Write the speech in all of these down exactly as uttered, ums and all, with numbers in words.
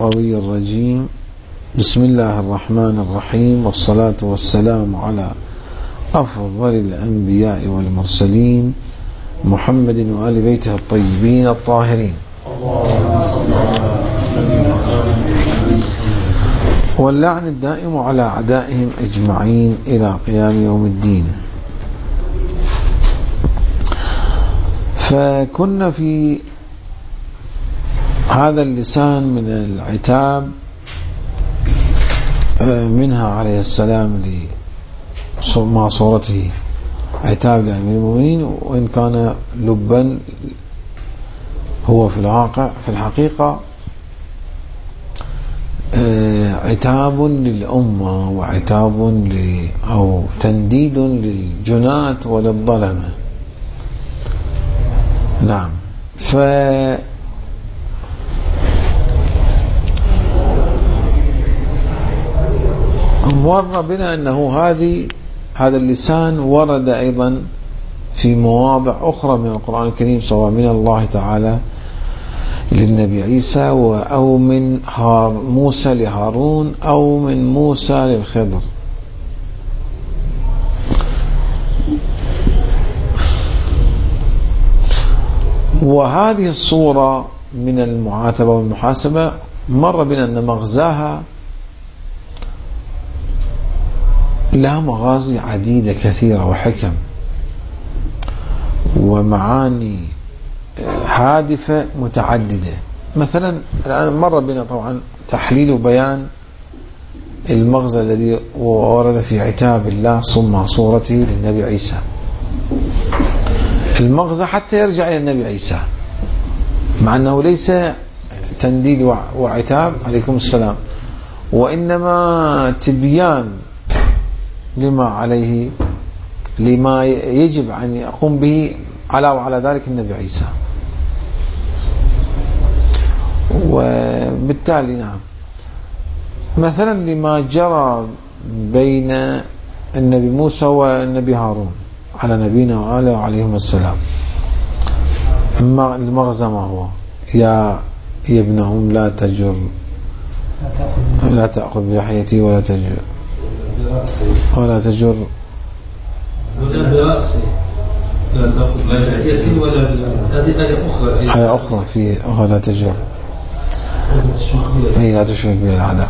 القوي الرجيم. بسم الله الرحمن الرحيم، والصلاة والسلام على أفضل الأنبياء والمرسلين محمد وآل بيته الطيبين الطاهرين، واللعن الدائم على أعدائهم أجمعين إلى قيام يوم الدين. فكنا في هذا اللسان من العتاب منها عليه السلام مع صورته عتاب لأمير المؤمنين، وإن كان لبا هو في الواقع في الحقيقة عتاب للأمة وعتاب أو تنديد للجناة وللظلمة. نعم. ف مر بنا أنه هذه هذا اللسان ورد أيضا في مواضع أخرى من القرآن الكريم، سواء من الله تعالى للنبي عيسى أو من موسى لهارون أو من موسى للخضر. وهذه الصورة من المعاتبة والمحاسبة مر بنا أن مغزاها لها مغازي عديدة كثيرة وحكم ومعاني هادفة متعددة. مثلا الآن مر بنا طبعا تحليل وبيان المغزى الذي ورد في عتاب الله ثم صورته للنبي عيسى. المغزى حتى يرجع إلى النبي عيسى، مع أنه ليس تنديد وعتاب عليكم السلام، وإنما تبيان لما عليه لما يجب أن يقوم به على وعلى ذلك النبي عيسى. وبالتالي نعم مثلا لما جرى بين النبي موسى والنبي هارون على نبينا وآله عليهم السلام، المغزى ما هو؟ يا يا ابن أم لا تجر لا تأخذ بلحيتي ولا تجر ولا تجر ولا برأسي لا تأخذ بلحيتي ولا هذه آية أخرى آية أخرى في ولا تجر هي لا تشرك بي الأعداء.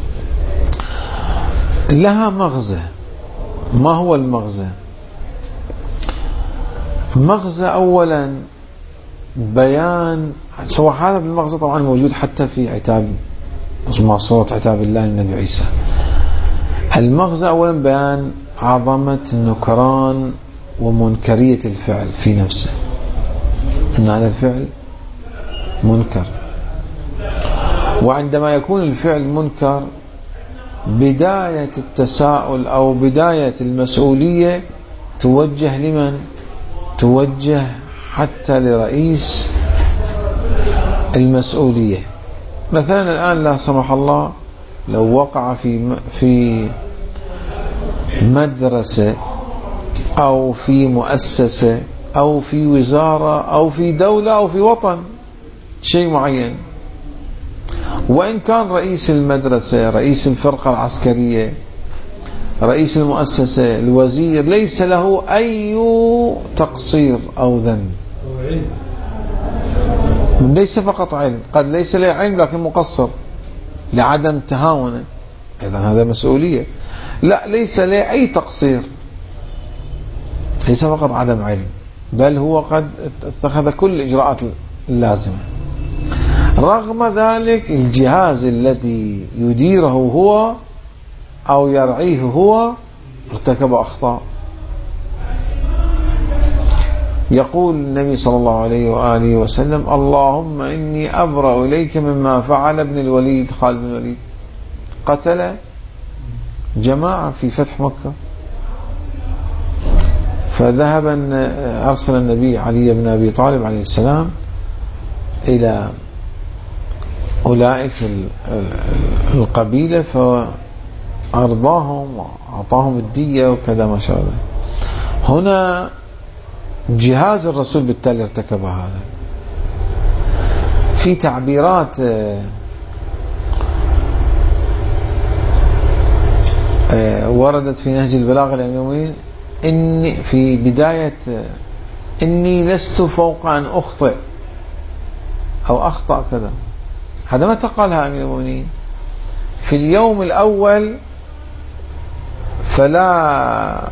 لها مغزى. ما هو المغزى؟ مغزى أولا بيان، سواء هذا المغزى طبعا موجود حتى في عتاب مع صورة عتاب الله للنبي عيسى. المغزى أولا بيان عظمة النكران ومنكرية الفعل في نفسه، أن هذا الفعل منكر، وعندما يكون الفعل منكر بداية التساؤل أو بداية المسؤولية توجه لمن؟ توجه حتى لرئيس المسؤولية. مثلا الآن لا سمح الله لو وقع في في مدرسة أو في مؤسسة أو في وزارة أو في دولة أو في وطن شيء معين، وإن كان رئيس المدرسة، رئيس الفرقة العسكرية، رئيس المؤسسة، الوزير، ليس له أي تقصير أو ذنب، ليس فقط علم، قد ليس له علم لكن مقصر لعدم تهاونه، إذن هذا مسؤولية. لا، ليس له أي تقصير، ليس فقط عدم علم، بل هو قد اتخذ كل الإجراءات اللازمة. رغم ذلك الجهاز الذي يديره هو أو يرعيه هو ارتكب أخطاء. يقول النبي صلى الله عليه وآله وسلم: اللهم إني أبرأ إليك مما فعل ابن الوليد خالد بن الوليد، قتل جماعة في فتح مكة، فذهب أرسل النبي علي بن أبي طالب عليه السلام إلى أولئك القبيلة فأرضاهم وأعطاهم الدية وكذا ما شاء الله. هنا جهاز الرسول بالتالي ارتكب هذا. في تعبيرات وردت في نهج البلاغة الأميمين إني في بداية إني لست فوق أن أخطئ أو أخطأ كذا، هذا متى قالها أمير المؤمنين؟ في اليوم الأول فلا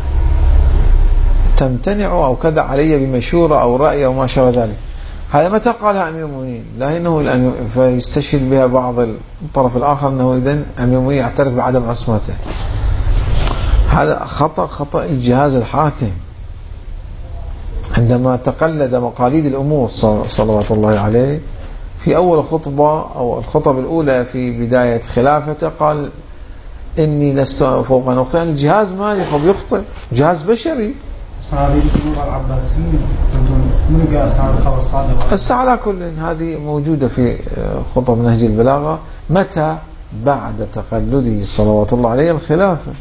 تمتنعوا أو كذا علي بمشورة أو رأي أو ما شابه ذلك. هذا متى قالها أمير المؤمنين؟ لا إنه فيستشهد بها بعض الطرف الآخر أنه إذن أمير المؤمنين يعترف بعدم عصمته. هذا خطأ خطأ الجهاز الحاكم عندما تقلد مقاليد الأمور صلوات الله عليه في أول خطبة أو الخطب الأولى في بداية خلافته قال إني لست فوق نقطة. يعني الجهاز مالي خب يخطئ، جهاز بشري. هسه على كل هذه موجودة في خطب نهج البلاغة متى بعد تقلده صلوات الله عليه الخلافة.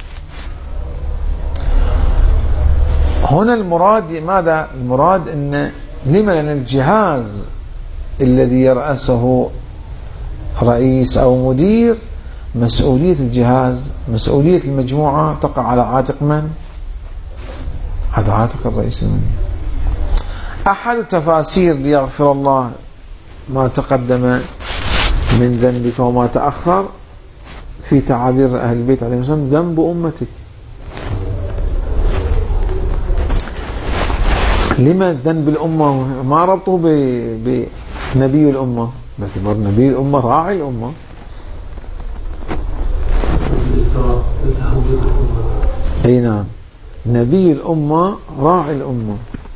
هنا المراد ماذا؟ المراد أن لما؟ لأن الجهاز الذي يرأسه رئيس أو مدير مسؤولية الجهاز مسؤولية المجموعة تقع على عاتق من؟ على عاتق الرئيس المدير. أحد التفاسير ليغفر الله ما تقدم من ذنبك وما تأخر في تعابير أهل البيت عليهم السلام ذنب أمتك. لما ذنب الأمة؟ ما ربطه بنبي الأمة، باعتبار نبي الأمة راعي الأمة. أي نعم، نبي الأمة راعي الأمة.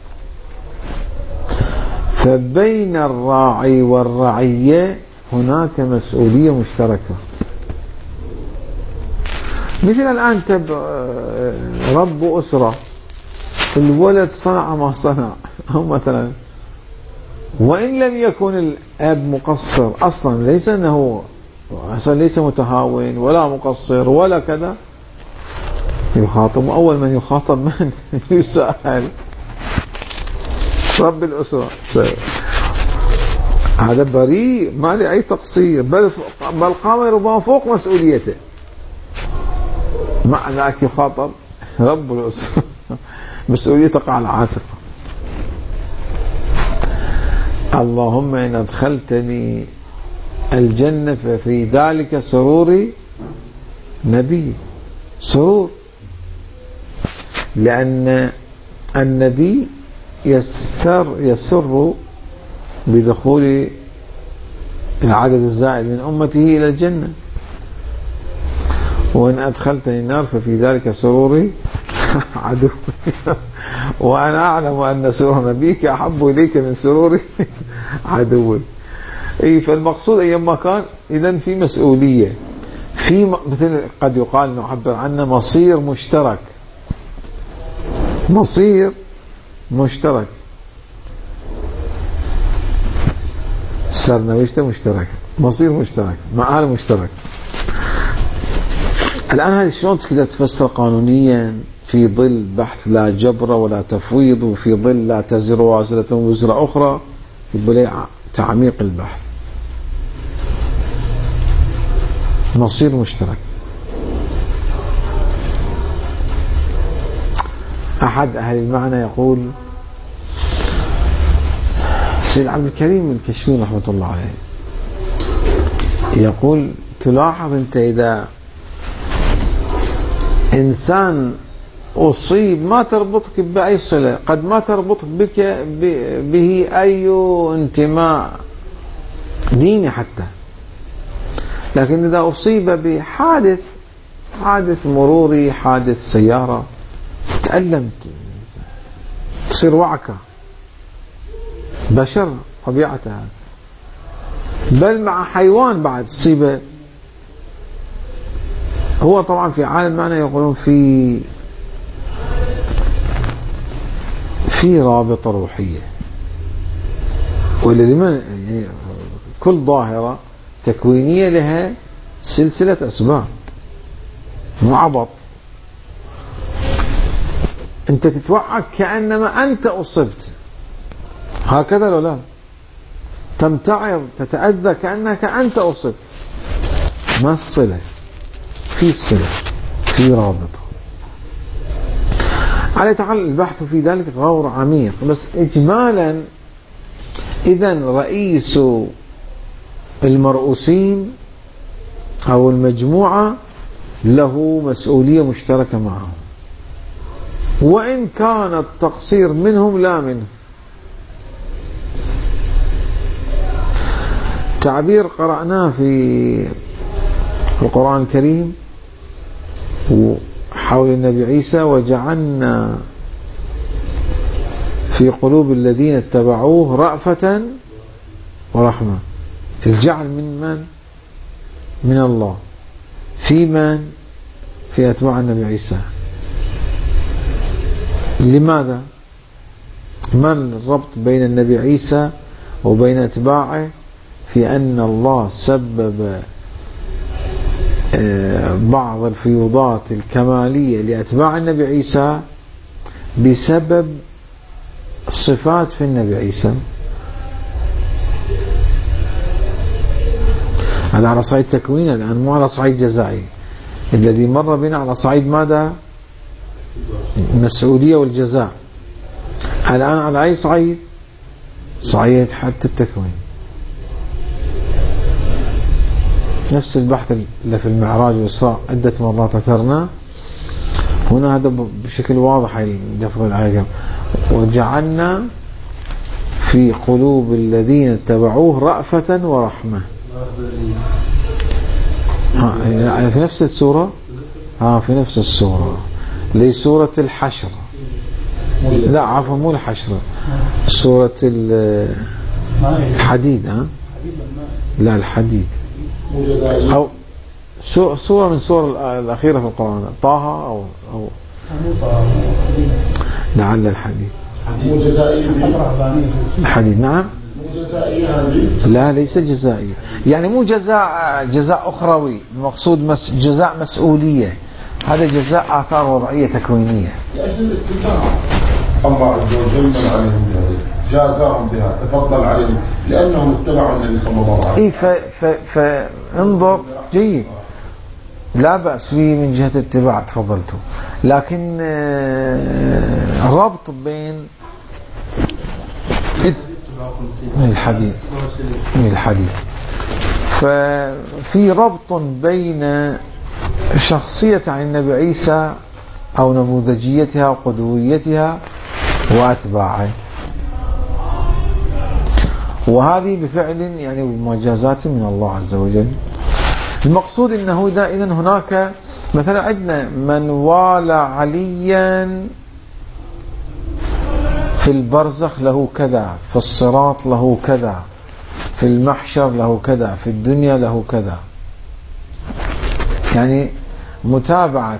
فبين الراعي والرعية هناك مسؤولية مشتركة. مثل الآن تب رب أسرة، الولد صنع ما صنع، أو مثلا وإن لم يكن الأب مقصر أصلا، ليس أنه أصلا ليس متهاون ولا مقصر ولا كذا، يخاطب. أول من يخاطب من يسأل رب الأسرة. هذا بريء ما لي أي تقصير، بل بل قام ربما فوق مسؤوليته، مع ذلك يخاطب رب الأسرة مسؤولية تقع على عاتقه. اللهم إن أدخلتني الجنة ففي ذلك سرور نبي. سرور لأن النبي يستر يسر بدخول العدد الزائد من أمته إلى الجنة. وإن أدخلتني النار ففي ذلك سروري عدو وأنا أعلم أن سرور نبيك أحب إليك من سرور عدوي. أي فالمقصود أيما كان إذن في مسؤولية، في مثل قد يقال نعبر عنه مصير مشترك. مصير مشترك سرنوشته مشترك، مصير مشترك، مآل مشترك. الآن هذه شلون تقدر تفسر قانونيا في ظل بحث لا جبر ولا تفويض، وفي ظل لا تزر وازرة وزر أخرى، في تعميق البحث. مصير مشترك. أحد أهل المعنى يقول، سيد عبد الكريم الكشمير رحمة الله عليه يقول تلاحظ أنت إذا إنسان أصيب ما تربطك بأي صلة، قد ما تربطك بك به أي انتماء ديني حتى، لكن إذا أصيب بحادث حادث مروري، حادث سيارة، تألمت، تصير وعكة، بشر طبيعتها. بل مع حيوان بعد تصيبه. هو طبعا في عالم معنى يقولون في في رابطة روحية، ولا لمن يعني كل ظاهرة تكوينية لها سلسلة أسباب، مو عبط. أنت تتوعك كأنما أنت أصبت، هكذا لو لا تمتعض تتأذى كأنك أنت أصبت. ما الصلة؟ في الصلة. في رابطة. على تعالى البحث في ذلك غور عميق، بس إجمالا إذن رئيس المرؤوسين أو المجموعة له مسؤولية مشتركة معهم، وإن كان التقصير منهم لا منه. تعبير قرأناه في القرآن الكريم حول النبي عيسى: وجعلنا في قلوب الذين اتبعوه رأفة ورحمة. الجعل من من؟ من الله. في من؟ في أتباع النبي عيسى. لماذا؟ ما الربط بين النبي عيسى وبين أتباعه؟ في أن الله سبب بعض الفيوضات الكمالية لأتباع النبي عيسى بسبب صفات في النبي عيسى. هذا على صعيد تكوين الآن، مو على صعيد جزائي. الذي مر بنا على صعيد ماذا؟ المسؤولية والجزاء. الآن على أي صعيد؟ صعيد حتى التكوين. نفس البحث اللي في المعراج والإسراء عدة مرات أثرنا، هنا هذا بشكل واضح لفظ الآية: وجعلنا في قلوب الذين اتبعوه رأفة ورحمة. ها يعني في نفس السورة، ها في نفس السورة لسورة الحشر. لا عفوا مو الحشر، سورة الحديد. ها لا الحديد، أو سورة من سور الأخيرة في القرآن، طه أو أو لعل الحديد. الحديد نعم. لا ليس جزائي، يعني مو جزاء جزاء أخروي، المقصود مس جزاء مسؤولية. هذا جزاء آثار وضعية تكوينية. الله عز وجل من عليهم بهذه، جازاهم بها، تفضل عليهم لأنهم اتبعوا النبي صلى الله عليه وسلم. إيه فانظر جيد، لا بأس به من جهة الاتباع، تفضلتوا، لكن الربط بين الحديث الحديث ففي ربط بين شخصية عن النبي عيسى أو نموذجيتها وقدويتها وأتباعه، وهذه بفعل يعني مجازات من الله عز وجل. المقصود أنه إذن هناك مثلا عندنا من والى عليا في البرزخ له كذا، في الصراط له كذا، في المحشر له كذا، في الدنيا له كذا. يعني متابعة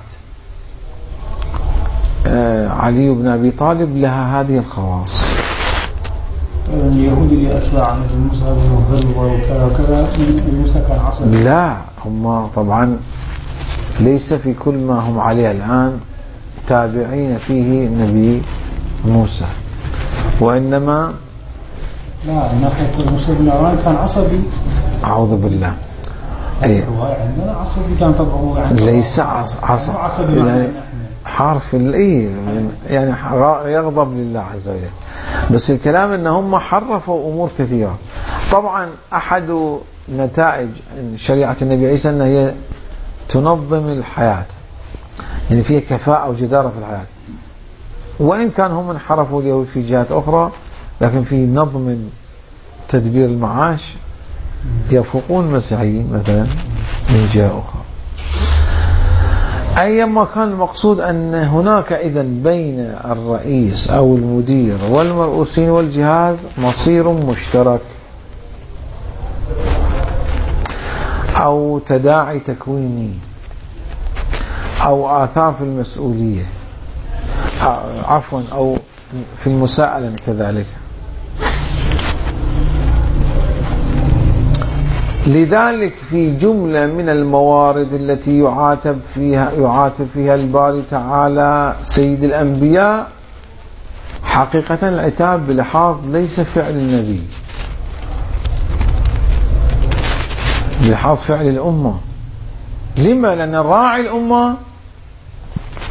علي بن أبي طالب لها هذه الخواص. اليهود اللي أتباع موسى وكذا وكذا، موسى كان عصبي. لا هم طبعا ليس في كل ما هم عليه الآن تابعين فيه النبي موسى، وإنما لا ناحية موسى بن عمران كان عصبي. أعوذ بالله. أي عندنا عصبي كان طبعه يعني ليس عصبي يعني حرف الإيه يعني يغضب لله عز وجل، بس الكلام إن هم حرفوا أمور كثيرة. طبعا أحد نتائج شريعة النبي عيسى أن هي تنظم الحياة، يعني فيها كفاءة وجدارة في الحياة، وإن كان هم انحرفوا اليهود في جهات أخرى، لكن في نظم تدبير المعاش يفوقون المسيحيين مثلا من جهة أخرى. أيما كان المقصود أن هناك إذن بين الرئيس أو المدير والمرؤوسين والجهاز مصير مشترك أو تداعي تكويني أو آثار في المسؤولية، عفوا أو في المساءلة كذلك. لذلك في جملة من الموارد التي يعاتب فيها يعاتب فيها الباري تعالى سيد الأنبياء، حقيقة العتاب بلحاظ ليس فعل النبي، بلحاظ فعل الأمة. لما؟ لأن راعي الأمة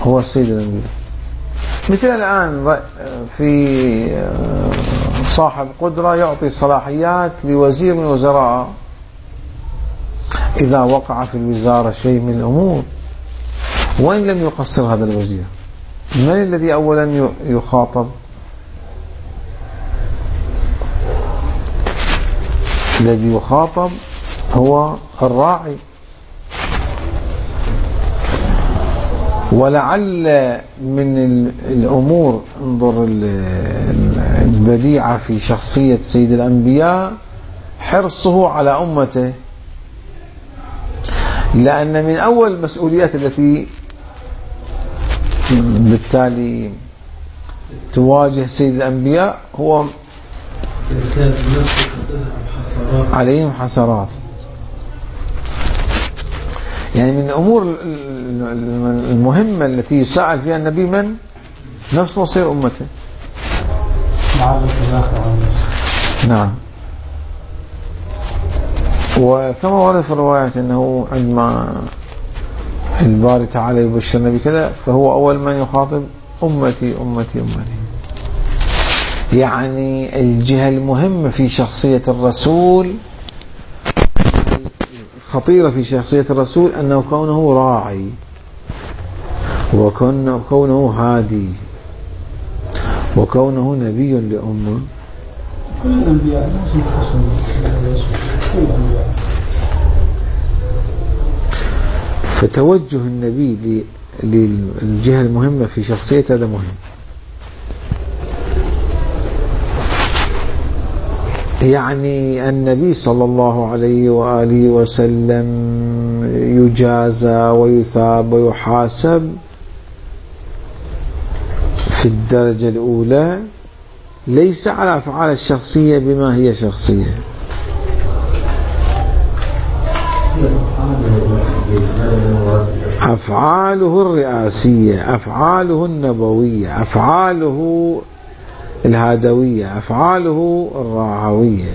هو سيد الأنبياء. مثل الآن في صاحب قدرة يعطي صلاحيات لوزير من وزراء إذا وقع في الوزارة شيء من الأمور وإن لم يقصر هذا الوزير، من الذي أولا يخاطب؟ الذي يخاطب هو الراعي. ولعل من الأمور انظر البديعة في شخصية سيد الأنبياء حرصه على أمته، لأن من أول المسؤوليات التي بالتالي تواجه سيد الأنبياء هو عليهم حسرات. يعني من الأمور المهمة التي يسأل فيها النبي من نفس مصير أمته. نعم. وكما ورد في الرواية أنه عندما الباري تعالى يبشر النبي كذا فهو أول من يخاطب أمتي أمتي أمتي. يعني الجهة المهمة في شخصية الرسول، خطيرة في شخصية الرسول، أنه كونه راعي وكونه هادي وكونه نبي لأمه. كل الأنبياء ناس مختصين، كل الأنبياء. فتوجه النبي للجهة المهمة في شخصيته هذا مهم. يعني النبي صلى الله عليه وآله وسلم يجازى ويثاب ويحاسب في الدرجة الأولى ليس على أفعال الشخصية بما هي شخصية، أفعاله الرئاسية، أفعاله النبوية، أفعاله الهادوية، أفعاله الراعوية.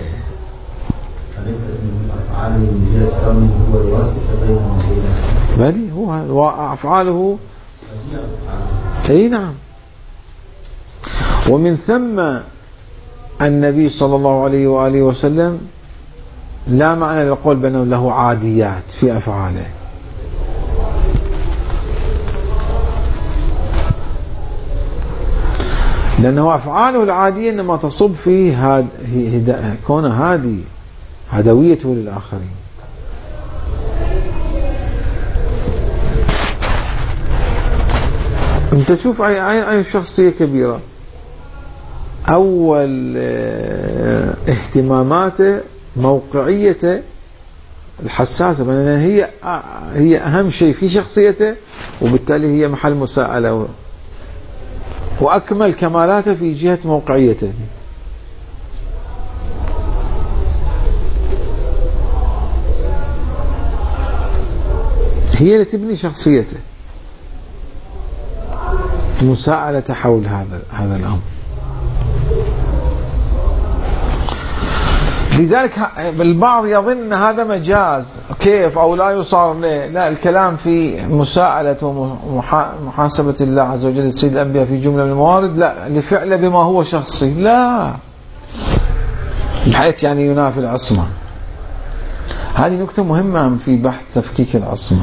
بل هو أفعاله أي نعم. ومن ثم النبي صلى الله عليه وآله وسلم لا معنى للقول بأنه له عاديات في أفعاله، لأنه أفعاله العادية إنما تصب في هاد كون هادي، هدويته للآخرين. أنت تشوف أي, أي, أي شخصية كبيرة أول اهتماماته موقعيته الحساسة، لأن هي هي أهم شيء في شخصيته، وبالتالي هي محل مساءلة، وأكمل كمالاته في جهة موقعيته دي. هي اللي تبني شخصيته، مساءلة حول هذا هذا الأمر. لذلك البعض يظن أن هذا مجاز كيف أو لا يصار له. لا، الكلام في مساءلة ومحاسبة الله عز وجل سيد الأنبياء في جملة من الموارد لا لفعل بما هو شخصي، لا بحيث يعني ينافي العصمة. هذه نكتة مهمة في بحث تفكيك العصمة،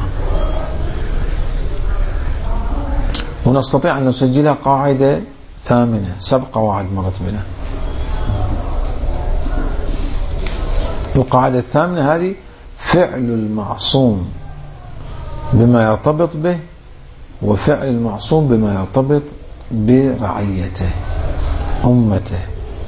ونستطيع أن نسجلها قاعدة ثامنة، سبق قواعد مرت بنا. القاعدة الثامنة هذه: فعل المعصوم بما يرتبط به، وفعل المعصوم بما يرتبط برعيته أمته.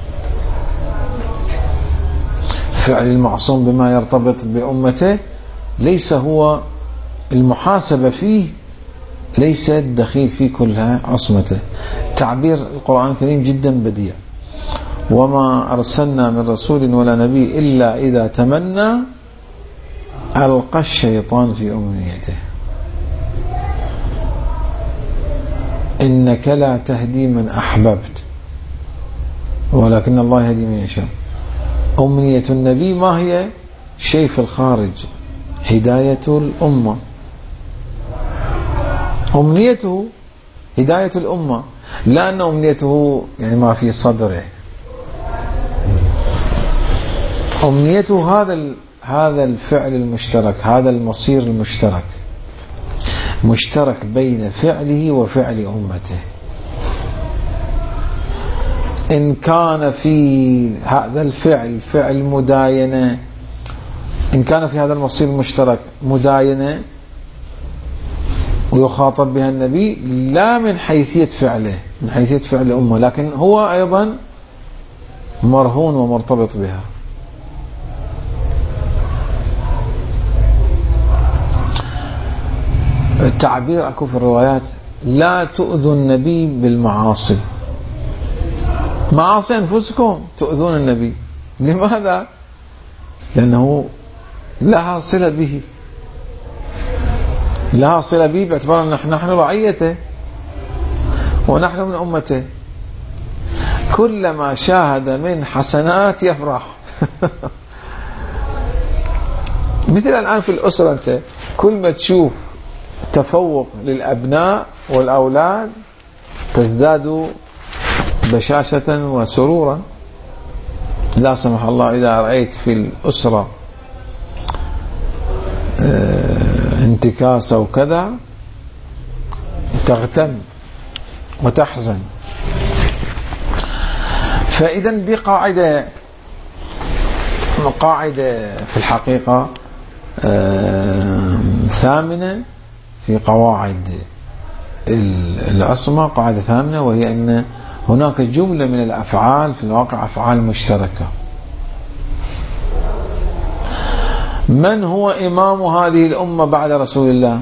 فعل المعصوم بما يرتبط بأمته ليس هو المحاسبة فيه، ليس الدخيل فيه كلها عصمته. تعبير القرآن الكريم جدا بديع: وما أرسلنا من رسول ولا نبي إلا إذا تمنى ألقى الشيطان في أمنيته. إنك لا تهدي من أحببت ولكن الله يهدي من يشاء. أمنية النبي ما هي؟ شيء في الخارج، هداية الأمة. أمنيته هداية الأمة، لا أن أمنيته يعني ما في صدره. أمنيته هذا هذا الفعل المشترك، هذا المصير المشترك، مشترك بين فعله وفعل أمته. إن كان في هذا الفعل فعل مداينة، إن كان في هذا المصير المشترك مداينة ويخاطب بها النبي، لا من حيثية فعله، من حيثية فعل الأمة، لكن هو أيضا مرهون ومرتبط بها. التعبير أكو في الروايات: لا تؤذوا النبي بالمعاصي، معاصي أنفسكم تؤذون النبي. لماذا؟ لأنه لها صلة به، لها صلة به باعتبار أن نحن رعيته ونحن من أمته. كلما شاهد من حسنات يفرح. مثل الآن في الأسرة، أنت كل ما تشوف تفوق للأبناء والأولاد تزداد بشاشة وسرورا. لا سمح الله إذا رأيت في الأسرة انتكاسة وكذا تغتم وتحزن. فإذا دي قاعدة قاعدة في الحقيقة ثامنة في قواعد العصمة، قاعدة ثامنة، وهي أن هناك جملة من الأفعال في الواقع أفعال مشتركة. من هو إمام هذه الأمة بعد رسول الله؟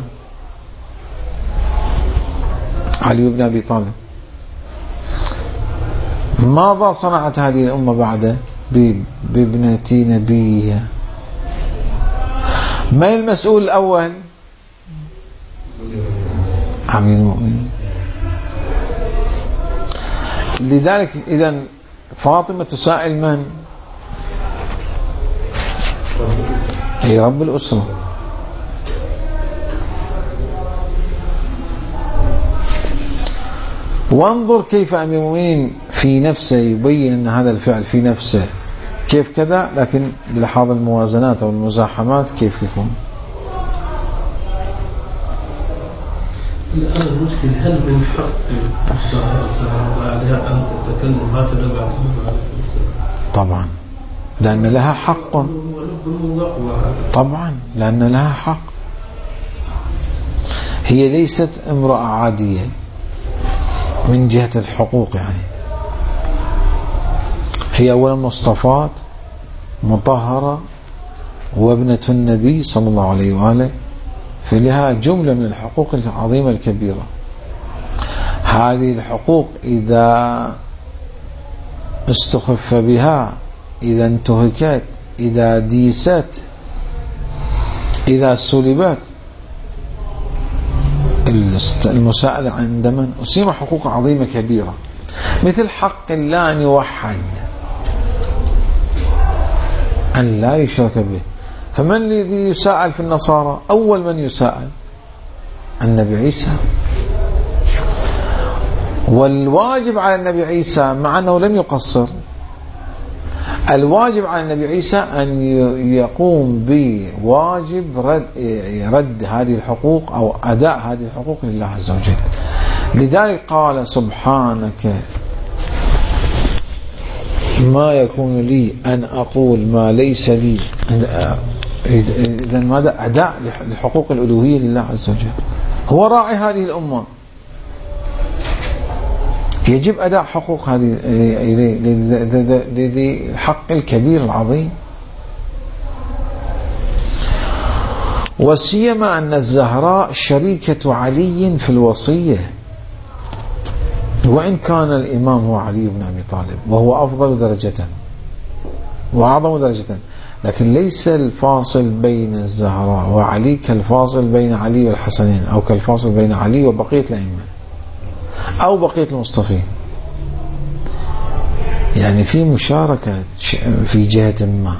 علي بن أبي طالب. ماذا صنعت هذه الأمة بعده؟ بابنة نبيها. من المسؤول الأول؟ أمير المؤمنين. لذلك إذن فاطمة تسائل من؟ أي رب الأسرة. وانظر كيف أمير المؤمنين في نفسه يبين أن هذا الفعل في نفسه كيف كذا، لكن بلحاظ الموازنات أو المزاحمات كيف يكون. الآن المشكلة: هل من حق الزهراء بعدها أن تتكلم هكذا بعد موت؟ طبعا، لأن لها حق. طبعا لأن لها حق. هي ليست امرأة عادية من جهة الحقوق، يعني هي أولا مصطفات مطهرة وابنة النبي صلى الله عليه وآله، فلها جملة من الحقوق العظيمة الكبيرة. هذه الحقوق إذا استخف بها، إذا انتهكت، إذا ديست، إذا سلبت، المساءلة عند من؟ أسيم حقوق عظيمة كبيرة، مثل حق الله أن يوحد، أن لا يشرك به. فمن الذي يساءل في النصارى؟ أول من يساءل النبي عيسى. والواجب على النبي عيسى، مع أنه لم يقصر، الواجب على النبي عيسى أن يقوم بواجب رد, رد هذه الحقوق أو أداء هذه الحقوق لله عز وجل. لذلك قال: سبحانك ما يكون لي أن أقول ما ليس لي. إذا ماذا؟ أداء لحقوق الألوهية لله عز وجل. هو راعي هذه الأمة، يجب أداء حقوق هذه للحق الكبير العظيم. وسيما أن الزهراء شريكة علي في الوصية، وإن كان الإمام هو علي بن أبي طالب وهو أفضل درجة وأعظم درجة، لكن ليس الفاصل بين الزهراء وعلي كالفاصل بين علي والحسنين، أو كالفاصل بين علي وبقية الأئمة أو بقية المصطفين. يعني في مشاركة في جهة ما.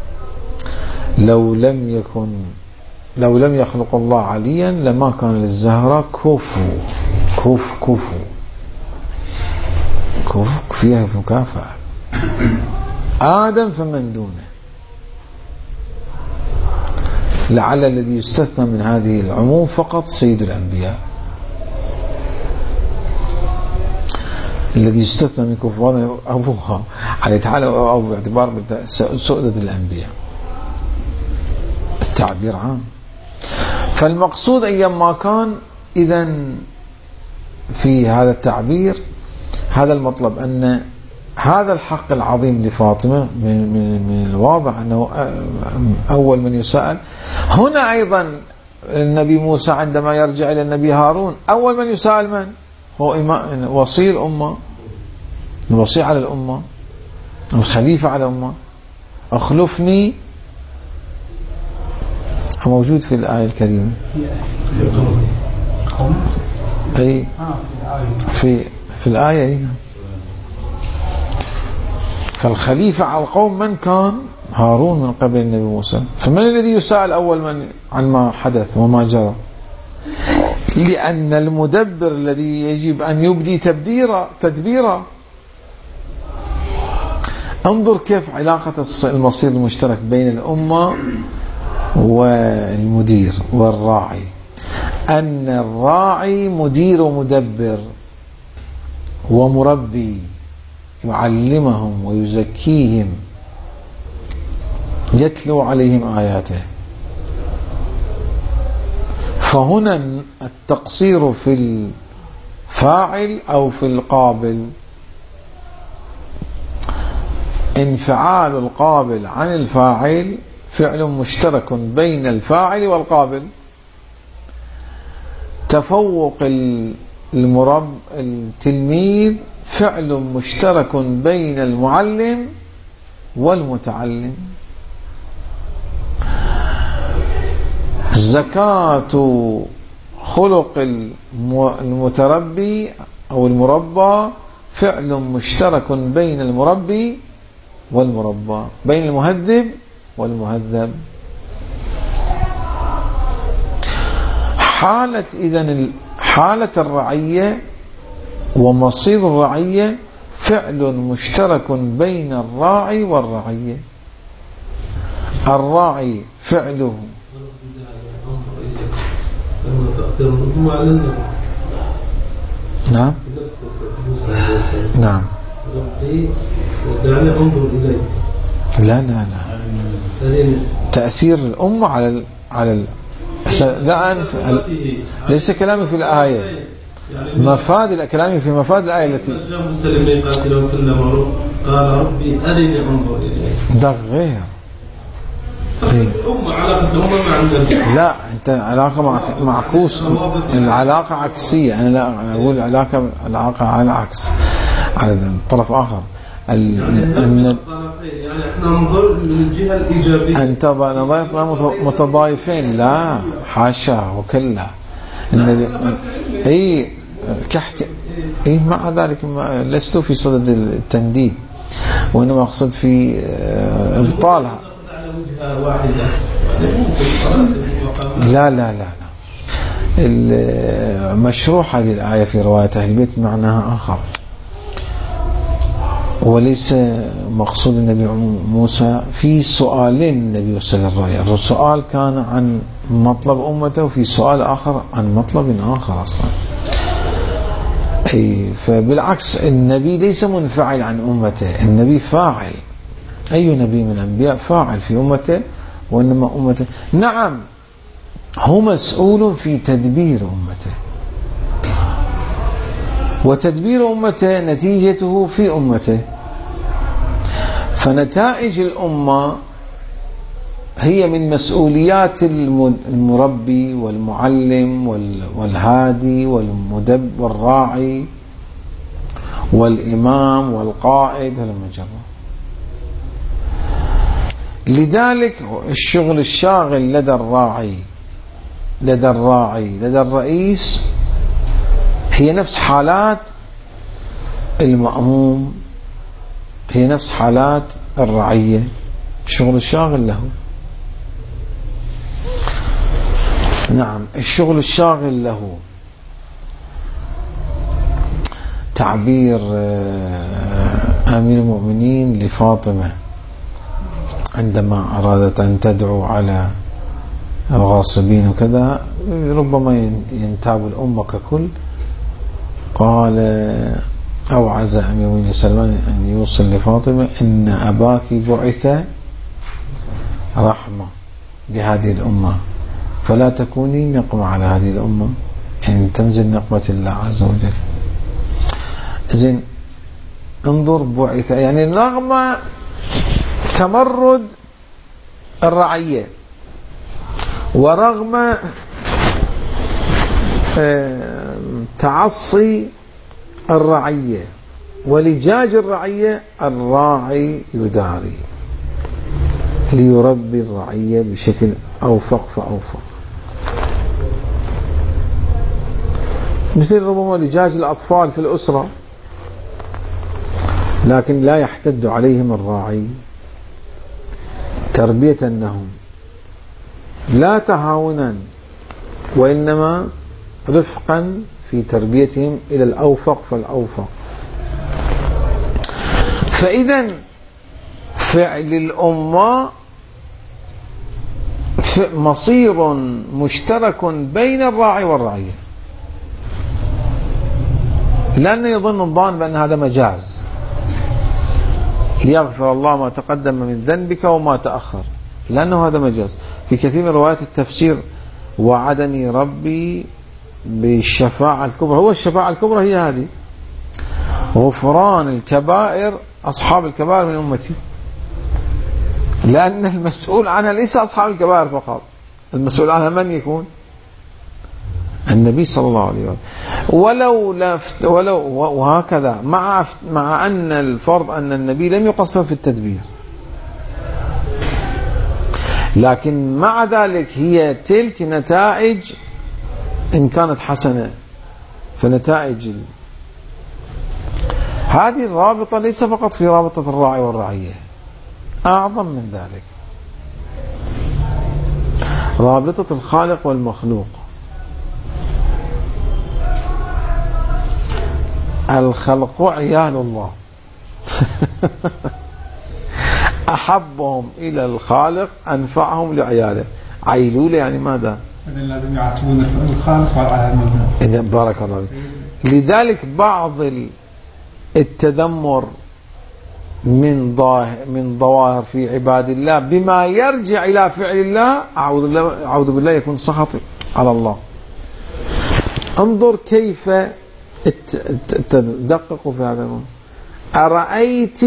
لو لم يكن لو لم يخلق الله عليا لما كان للزهراء كفو كوف كوفو كوف فيها مكافأة. آدم فمن دونه، لعل الذي يستثنى من هذه العموم فقط سيد الأنبياء، الذي يستثنى من كفران أبوها عليه تعالى أو باعتبار سؤدة الأنبياء، التعبير عام. فالمقصود أيما كان إذن في هذا التعبير هذا المطلب، أن هذا الحق العظيم لفاطمة من, من, من الواضح أنه أول من يسأل. هنا أيضا النبي موسى عندما يرجع إلى النبي هارون أول من يسأل من؟ هو وصي الأمة، الوصي على الأمة، الخليفة على الأمة. أخلفني موجود في الآية الكريمة، أي في في الآية هنا. فالخليفة على القوم من كان؟ هارون من قبل النبي موسى. فمن الذي يسأل أول من عن ما حدث وما جرى؟ لأن المدبر الذي يجب أن يبدي تبديرا تدبيرا. انظر كيف علاقة المصير المشترك بين الأمة والمدير والراعي، أن الراعي مدير ومدبر ومربي يعلمهم ويزكيهم، يتلو عليهم آياته. فهنا التقصير في الفاعل أو في القابل، انفعال القابل عن الفاعل فعل مشترك بين الفاعل والقابل. تفوق المرب التلميذ فعل مشترك بين المعلم والمتعلم. زكاة خلق المتربي أو المربى فعل مشترك بين المربي والمربى، بين المهذب والمهذب. حالة إذن حالة الرعية ومصير الرعية فعل مشترك بين الراعي والرعية. الراعي فعله نعم نعم ودعني انظر إليك. لا لا لا تأثير الأمة على ال... على ال... لا أنف... ليس كلامي في الآية، مفاد كلامي في مفاد الآية التي قال ربي أرني انظر إليك. ده غير الأمة علاقة الأمة مع النبي. لا أنت علاقة مع معكوس، العلاقة عكسية. أنا لا أقول علاقة العلاقة على عكس على الطرف آخر. يعني احنا ننظر من الجهة الإيجابية. أنت نظرت متضايفين، لا حاشا وكلا. النبي أي كحت أي مع ذلك ما لست في صدد التنديد، وإنما أقصد في إبطالها. لا لا لا لا المشروع هذه الآية في رواية أهل البيت معناها آخر، وليس مقصود النبي موسى في سؤالين النبي وصل الرأي. السؤال كان عن مطلب أمته، وفي سؤال آخر عن مطلب آخر أصلا. أي فبالعكس النبي ليس منفعل عن أمته، النبي فاعل. أي نبي من الأنبياء فاعل في أمته، وإنما أمته نعم هو مسؤول في تدبير أمته، وتدبير أمته نتيجته في أمته. فنتائج الأمة هي من مسؤوليات المربي والمعلم والهادي والمدبر والراعي والإمام والقائد والمجرى. لذلك الشغل الشاغل لدى الراعي لدى الراعي لدى الرئيس هي نفس حالات المأموم، هي نفس حالات الرعية. الشغل الشاغل له، نعم الشغل الشاغل له تعبير أمير المؤمنين لفاطمة عندما أرادت أن تدعو على الغاصبين وكذا، ربما ينتاب الأمة ككل، قال أوعز أمير المؤمنين سلمان أن يوصل لفاطمة إن أباك بعث رحمة لهذه الأمة فلا تكوني نقمة على هذه الأمة، يعني تنزل نقمة الله عز وجل. زين، انظر بعث يعني رغم تمرد الرعية ورغم تعصي الرعية ولجاج الرعية، الراعي يداري ليربي الرعية بشكل أوفق فأوفق. مثل ربما لجاج الأطفال في الأسرة، لكن لا يحتد عليهم الراعي تربية لهم، لا تهاونا وإنما رفقا في تربيتهم إلى الأوفق فالأوفق. فإذا فعل الأمة مصير مشترك بين الراعي والرعية، لأنه يظن الظان بأن هذا مجاز ليغفر الله ما تقدم من ذنبك وما تأخر، لأنه هذا مجاز. في كثير من روايات التفسير وعدني ربي بالشفاعة الكبرى، هو الشفاعة الكبرى هي هذه غفران الكبائر أصحاب الكبائر من أمتي، لأن المسؤول عنها ليس أصحاب الكبائر فقط، المسؤول عنها من يكون؟ النبي صلى الله عليه وسلم. ولو لفت ولو وهكذا مع مع أن الفرض أن النبي لم يقصر في التدبير، لكن مع ذلك هي تلك نتائج إن كانت حسنة، فنتائج هذه الرابطة ليس فقط في رابطة الراعي والرعية، أعظم من ذلك رابطة الخالق والمخلوق. الخلق عيال الله أحبهم إلى الخالق أنفعهم لعياله. عيلولة يعني ماذا؟ إذن لازم يعاتبون الخالق والعالم. إذن بارك الله. لذلك بعض التذمر من ظاهر من ظواهر في عباد الله بما يرجع إلى فعل الله، أعوذ بالله أعوذ بالله يكون سخط على الله. انظر كيف تدققوا في هذا الموضوع. أرأيت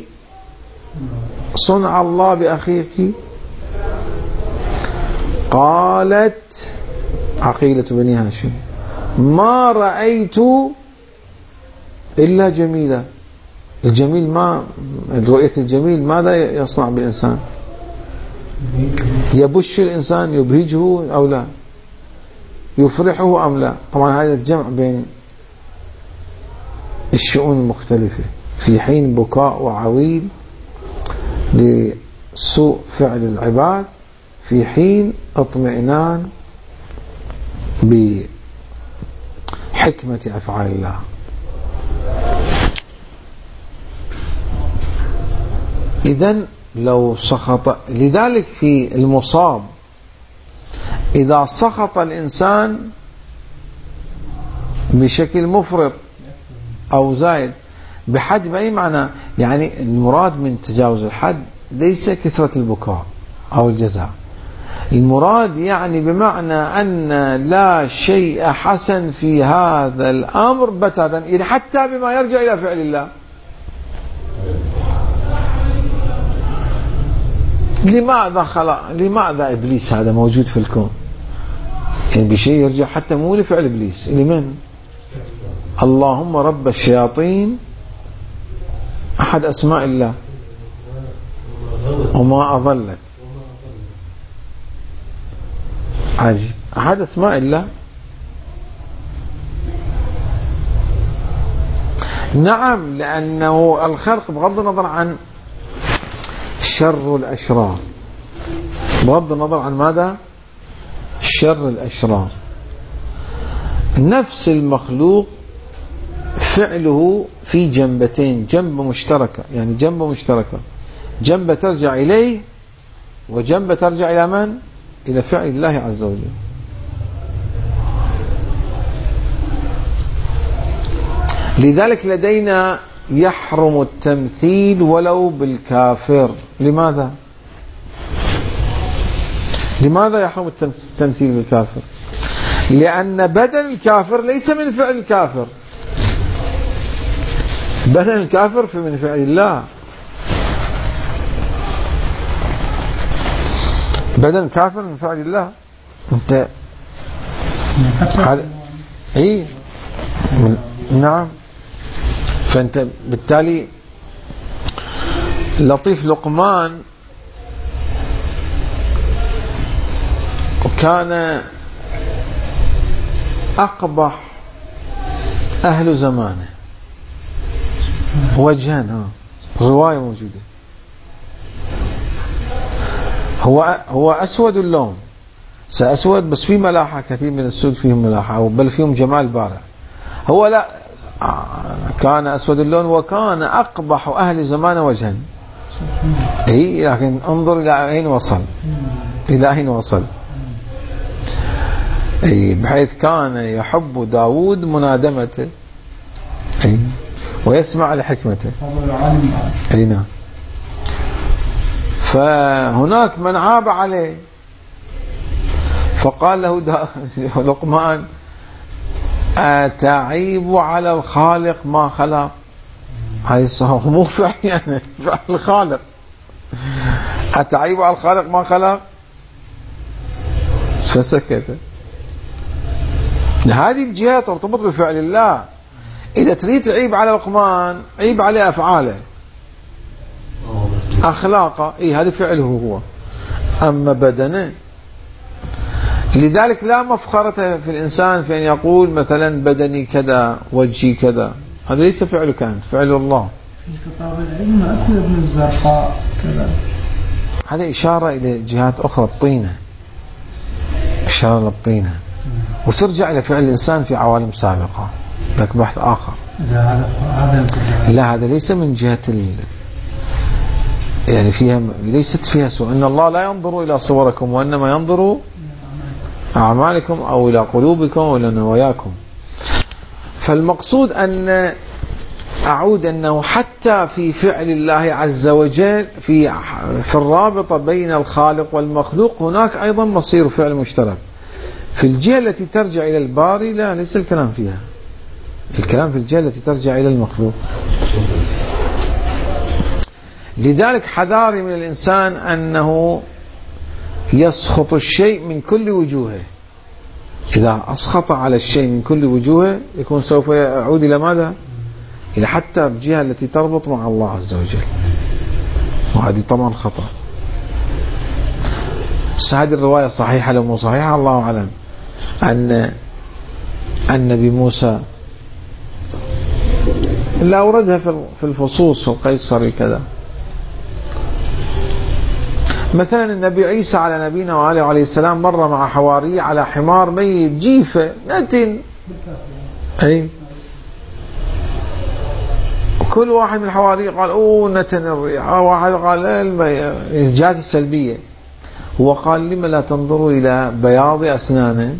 صنع الله بأخيك؟ قالت عقيلة بني هاشم ما رأيت إلا جميلة. الجميل ما رؤية الجميل ماذا يصنع بالإنسان؟ يبش الإنسان، يبهجه أو لا، يفرحه أم لا؟ طبعا هذا الجمع بين الشؤون المختلفة، في حين بكاء وعويل لسوء فعل العباد، في حين اطمئنان بحكمة أفعال الله. إذن لو سخط، لذلك في المصاب إذا سخط الإنسان بشكل مفرط أو زائد بحد بأي معنى، يعني المراد من تجاوز الحد ليس كثرة البكاء أو الجزاء، المراد يعني بمعنى أن لا شيء حسن في هذا الأمر بتاتا، يعني حتى بما يرجع إلى فعل الله. لماذا خلق لماذا إبليس هذا موجود في الكون؟ يعني بشيء يرجع حتى مو لفعل إبليس، لمن؟ اللهم رب الشياطين أحد أسماء الله وما أضلت، عجيب، أحد أسماء الله. نعم، لأنه الخلق بغض النظر عن شر الأشرار، بغض النظر عن ماذا؟ شر الأشرار، نفس المخلوق فعله في جنبتين، جنب مشتركة، يعني جنب مشتركة، جنب ترجع إليه وجنب ترجع إلى من؟ إلى فعل الله عز وجل. لذلك لدينا يحرم التمثيل ولو بالكافر. لماذا؟ لماذا يحرم التمثيل بالكافر؟ لأن بدن الكافر ليس من فعل الكافر، بدن الكافر في من فعل الله. بدن الكافر من فعل الله. انت هذا اي نعم. فانت بالتالي لطيف لقمان كان أقبح أهل زمانه وجهان، رواية موجودة. هو هو أسود اللون، سأسود بس في ملاحة، كثير من السود فيهم ملاحة بل فيهم جمال بارع. هو لا، كان أسود اللون وكان أقبح أهل زمانه وجها. إيه لكن انظر إلى أين وصل، إلى أين وصل. أي بحيث كان يحب داود منادمته أي ويسمع لحكمته. أي نعم. فهناك من عاب عليه فقال له لقمان: أتعيب على الخالق ما خلق؟ هاي الصحة مو فعل، يعني فعل الخالق. أتعيب على الخالق ما خلق؟ فسكت. هذه الجهة ترتبط بفعل الله. إذا تريد تعيب على لقمان عيب عليه أفعاله أخلاقه، إيه هذا فعله هو، أما بدنه. لذلك لا مفخرة في الإنسان في أن يقول مثلا بدني كذا وجهي كذا، هذا ليس فعله، كان فعل الله. في خطاب العلم أكل ابن الزرقاء كذا، هذا إشارة إلى جهات أخرى، الطينة، إشارة للطينة، وترجع إلى فعل الإنسان في عوالم سابقة، لك بحث آخر. لا هذا ليس من جهة ال... يعني فيها ليست فيها سوء. إن الله لا ينظر إلى صوركم وإنما ينظر أعمالكم أو إلى قلوبكم أو إلى نواياكم. فالمقصود أن أعود أنه حتى في فعل الله عز وجل في في الرابطة بين الخالق والمخلوق هناك أيضا مصير فعل مشترك. في الجهة التي ترجع إلى الباري لا، ليس الكلام فيها، الكلام في الجهة التي ترجع إلى المخلوق. لذلك حذاري من الإنسان أنه يسخط الشيء من كل وجوهه. إذا أسخط على الشيء من كل وجوهه يكون سوف يعود إلى ماذا؟ إلى حتى الجهة التي تربط مع الله عز وجل، وهذه طبعا خطأ. هذه الرواية صحيحة لو مو صحيحة الله أعلم، أن النبي موسى لا أوردها في الفصوص والقيصري كذا. مثلا النبي عيسى على نبينا وعليه عليه السلام مر مع حواري على حمار ميت جيفة نتن، أي كل واحد من الحواري قال أوه نتن الريح، واحد قال الجهات السلبية. هو قال لما لا تنظروا إلى بياض أسنانه؟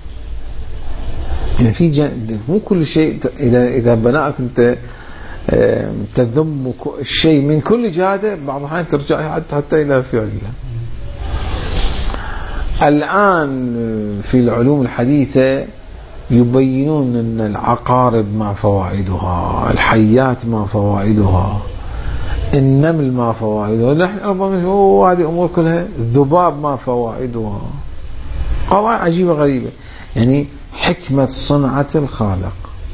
يعني في جانب مو كل شيء إذا إذا بناءك أنت تذم الشيء من كل جهة، بعض الأحيان ترجع حتى حتى إلى فعل الله. الآن في العلوم الحديثة يبينون أن العقارب ما فوائدها، الحيات ما فوائدها، النمل ما فوائدها، نحن ربما هو هذه أمور كلها، الذباب ما فوائدها، قضايا عجيبة غريبة. يعني حكمة صنعة الخالق.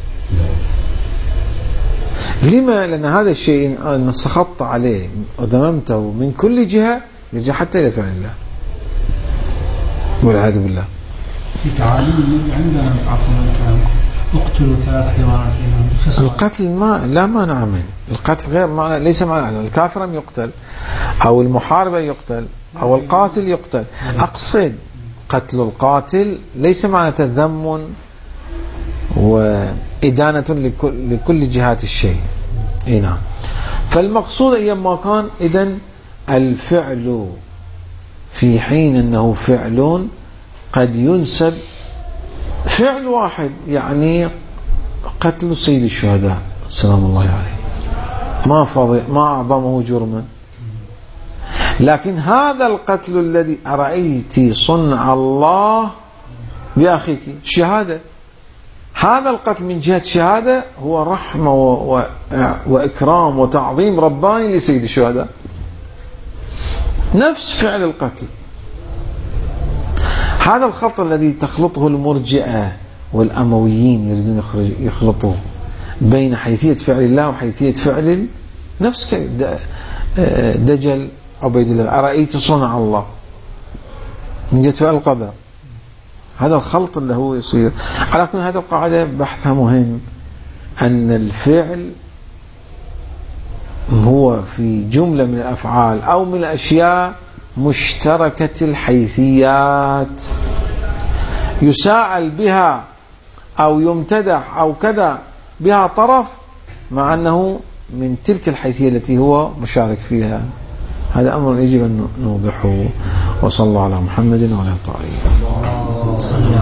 لما؟ لأن هذا الشيء أن سخطت عليه وذممته من كل جهة يرجع حتى إلى فعل الله والعياذ بالله. في تعاليم عندنا اقتلوا ثلاث حيوانات. القتل ما لا مانع منه، القتل غير ما ليس معنى الكافر يقتل أو المحارب يقتل أو القاتل يقتل. أقصد قتل القاتل ليس معنى ذم وإدانة لكل, لكل جهات الشيء. إيه نعم. فالمقصود أيما كان إذن الفعل في حين أنه فعل قد ينسب فعل واحد، يعني قتل سيد الشهداء سلام الله عليه، ما فضي ما أعظمه جرما. لكن هذا القتل الذي أرأيت صنع الله بأخيك شهادة، هذا القتل من جهة شهادة هو رحمة و... و... وإكرام وتعظيم رباني لسيد الشهداء، نفس فعل القتل. هذا الخلط الذي تخلطه المرجئة والأمويين يريدون يخلطوا بين حيثية فعل الله وحيثية فعل نفس دجل عبيد الله أرأيت صنع الله من جهة فعل القدر، هذا الخلط اللي هو يصير. على كل هذا القاعدة بحثها مهم، أن الفعل هو في جملة من الأفعال أو من الأشياء مشتركة الحيثيات، يساءل بها أو يمتدح أو كذا بها طرف، مع أنه من تلك الحيثية التي هو مشارك فيها. هذا أمر يجب أن نوضحه. وصلى الله على محمد وعلى آله.